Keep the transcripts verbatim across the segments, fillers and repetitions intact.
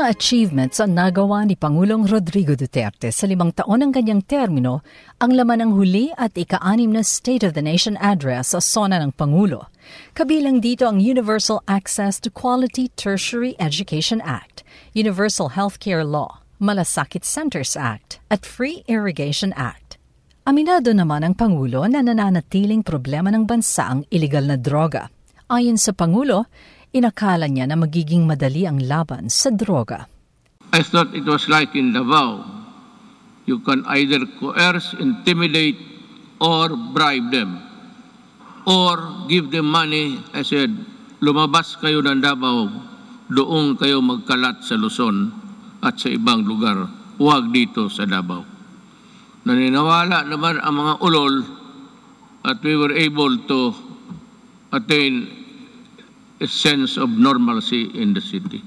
mga achievements ang nagawa ni Pangulong Rodrigo Duterte sa limang taon ng kanyang termino ang laman ng huli at ika-anim na State of the Nation Address sa sona ng Pangulo. Kabilang dito ang Universal Access to Quality Tertiary Education Act, Universal Healthcare Law, Malasakit Centers Act, at Free Irrigation Act. Aminado naman ang Pangulo na nananatiling problema ng bansa ang iligal na droga. Ayon sa Pangulo, inakala niya na magiging madali ang laban sa droga. I thought it was like in Davao. You can either coerce, intimidate, or bribe them. Or give them money. I said, lumabas kayo ng Davao, doon kayo magkalat sa Luzon at sa ibang lugar. Huwag dito sa Davao. Naniniwala naman ang mga ulol at we were able to attain a sense of normalcy in the city.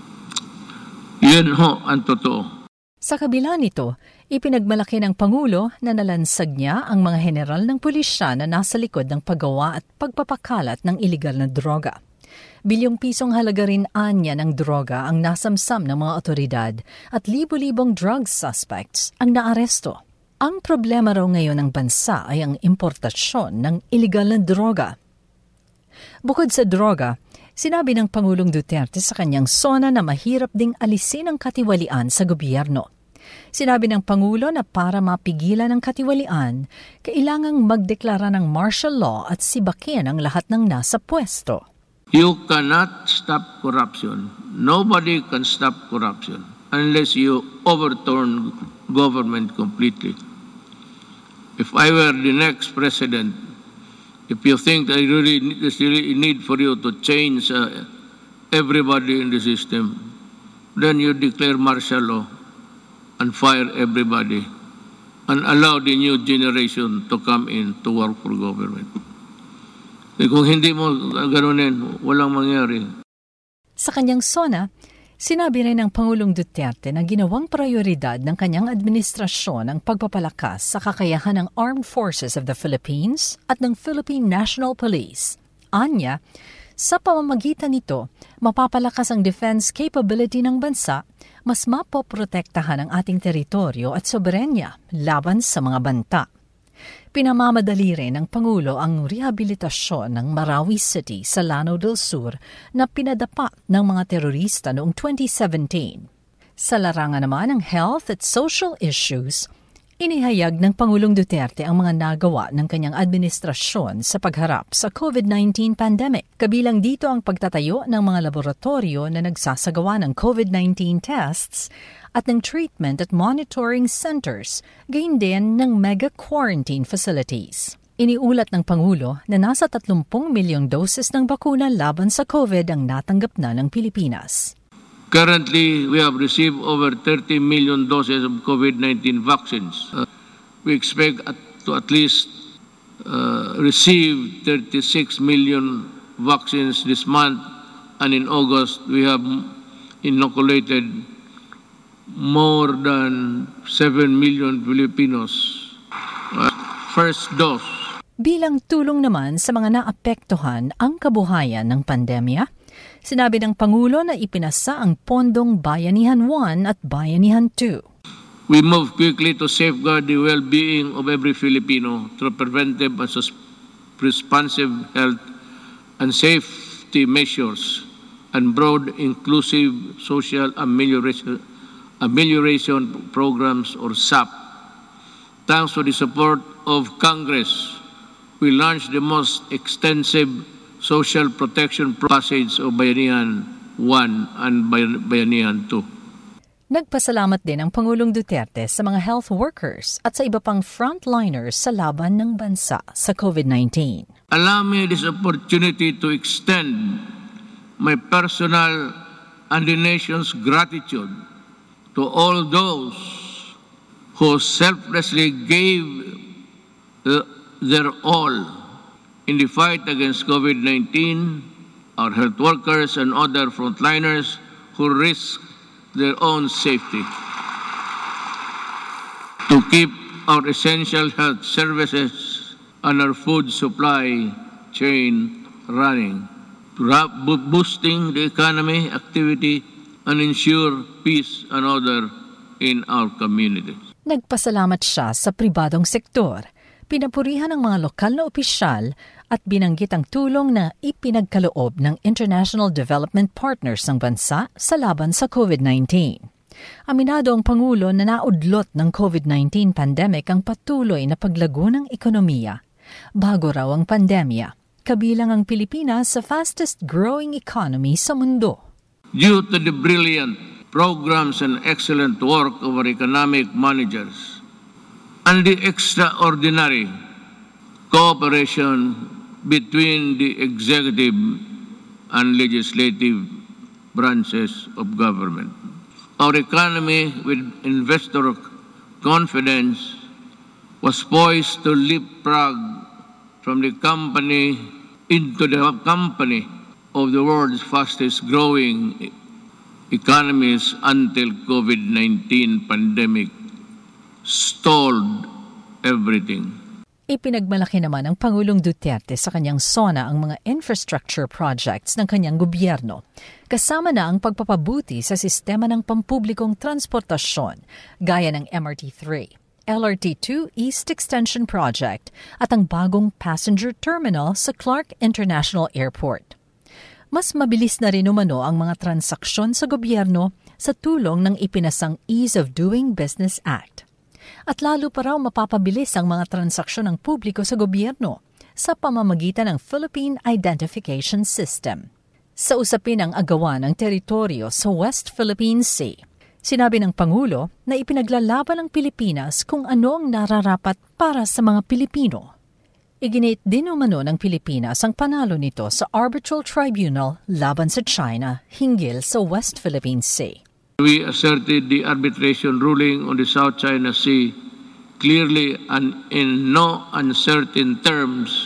Yun ho ang totoo. Sa kabila nito, ipinagmalaki ng Pangulo na nalansag niya ang mga general ng pulisya na nasa likod ng paggawa at pagpapakalat ng iligal na droga. Bilyong pisong halaga rin anya ng droga ang nasamsam ng mga otoridad at libo-libong drug suspects ang naaresto. Ang problema raw ngayon ng bansa ay ang importasyon ng iligal na droga. Bukod sa droga, sinabi ng Pangulong Duterte sa kanyang sona na mahirap ding alisin ang katiwalian sa gobyerno. Sinabi ng Pangulo na para mapigilan ang katiwalian, kailangang magdeklara ng martial law at sibakin ang lahat ng nasa pwesto. You cannot stop corruption. Nobody can stop corruption unless you overturn government completely. If I were the next president, if you think that really there's really a need for you to change uh, everybody in the system, then you declare martial law and fire everybody and allow the new generation to come in to work for government. E kung hindi mo ganunin, walang mangyari. Sa kanyang sona, sinabi rin ng Pangulong Duterte na ginawang prioridad ng kanyang administrasyon ang pagpapalakas sa kakayahan ng Armed Forces of the Philippines at ng Philippine National Police. Anya, sa pamamagitan nito, mapapalakas ang defense capability ng bansa, mas mapoprotektahan ang ating teritoryo at soberenya laban sa mga banta. Pinamamadali rin ng Pangulo ang rehabilitasyon ng Marawi City sa Lanao del Sur na pinadapa ng mga terorista noong twenty seventeen. Sa larangan naman ng health at social issues, inihayag ng Pangulong Duterte ang mga nagawa ng kanyang administrasyon sa pagharap sa COVID nineteen pandemic. Kabilang dito ang pagtatayo ng mga laboratorio na nagsasagawa ng COVID nineteen tests at ng treatment at monitoring centers, gayon din ng mega-quarantine facilities. Iniulat ng Pangulo na nasa thirty milyong doses ng bakuna laban sa COVID ang natanggap na ng Pilipinas. Currently, we have received over thirty million doses of COVID nineteen vaccines. Uh, we expect at, to at least uh, receive thirty-six million vaccines this month, and in August, we have inoculated more than seven million Filipinos. Uh, first dose. Bilang tulong naman sa mga naapektuhan ang kabuhayan ng pandemya, sinabi ng Pangulo na ipinasa ang Pondong Bayanihan one at Bayanihan two. We move quickly to safeguard the well-being of every Filipino through preventive and responsive health and safety measures and broad inclusive social amelioration amelioration programs or S A P. Thanks to the support of Congress, we launched the most extensive social protection passage of Bayanihan one and Bayanihan two. Nagpasalamat din ang Pangulong Duterte sa mga health workers at sa iba pang frontliners sa laban ng bansa sa COVID nineteen. Allow me this opportunity to extend my personal and the nation's gratitude to all those who selflessly gave uh, their all in the fight against COVID nineteen, our health workers and other frontliners who risk their own safety to keep our essential health services and our food supply chain running, boosting the economy, activity, and ensure peace and order in our communities. Nagpasalamat siya sa pribadong sektor, pinapurihan ng mga lokal na opisyal at binanggit ang tulong na ipinagkaloob ng international development partners ng bansa sa laban sa COVID nineteen. Aminado ang Pangulo na naudlot ng COVID nineteen pandemic ang patuloy na paglago ng ekonomiya. Bago raw ang pandemya, kabilang ang Pilipinas sa fastest-growing economy sa mundo. Due to the brilliant programs and excellent work of our economic managers and the extraordinary cooperation between the executive and legislative branches of government, our economy, with investor confidence, was poised to leapfrog from the company into the company of the world's fastest-growing economies until COVID nineteen pandemic stalled everything. Ipinagmalaki naman ng Pangulong Duterte sa kanyang SONA ang mga infrastructure projects ng kanyang gobyerno, kasama na ang pagpapabuti sa sistema ng pampublikong transportasyon gaya ng M R T three, L R T two East Extension Project at ang bagong passenger terminal sa Clark International Airport. Mas mabilis na rin umano ang mga transaksyon sa gobyerno sa tulong ng ipinasang Ease of Doing Business Act. At lalo pa raw mapapabilis ang mga transaksyon ng publiko sa gobyerno sa pamamagitan ng Philippine Identification System. Sa usapin ng agawan ng teritoryo sa West Philippine Sea, sinabi ng Pangulo na ipinaglalaban ng Pilipinas kung ano ang nararapat para sa mga Pilipino. Iginit din umano ng Pilipinas ang panalo nito sa Arbitral Tribunal laban sa China hinggil sa West Philippine Sea. We asserted the arbitration ruling on the South China Sea clearly and in no uncertain terms,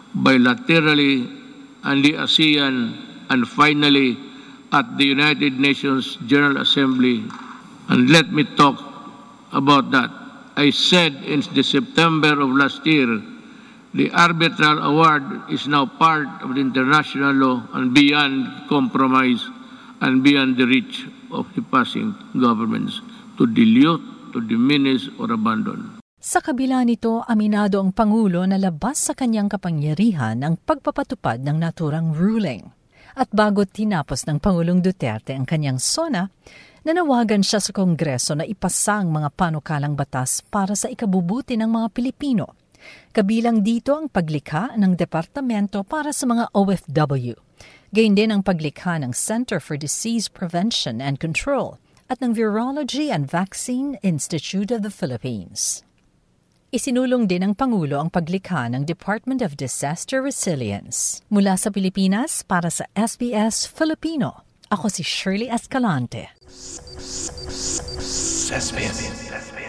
bilaterally, and the ASEAN, and finally at the United Nations General Assembly. And let me talk about that. I said in the September of last year, the arbitral award is now part of the international law and beyond compromise and beyond the reach of the passing governments to dilute, to diminish, or abandon. Sa kabila nito, aminado ang Pangulo na labas sa kanyang kapangyarihan ang pagpapatupad ng naturang ruling. At bago tinapos ng Pangulong Duterte ang kanyang SONA, nanawagan siya sa Kongreso na ipasa ang mga panukalang batas para sa ikabubuti ng mga Pilipino. Kabilang dito ang paglikha ng departamento para sa mga O F W. Gayon din ang paglikha ng Center for Disease Prevention and Control at ng Virology and Vaccine Institute of the Philippines. Isinulong din ng Pangulo ang paglikha ng Department of Disaster Resilience. Mula sa Pilipinas para sa S B S Filipino, ako si Shirley Escalante. S B S.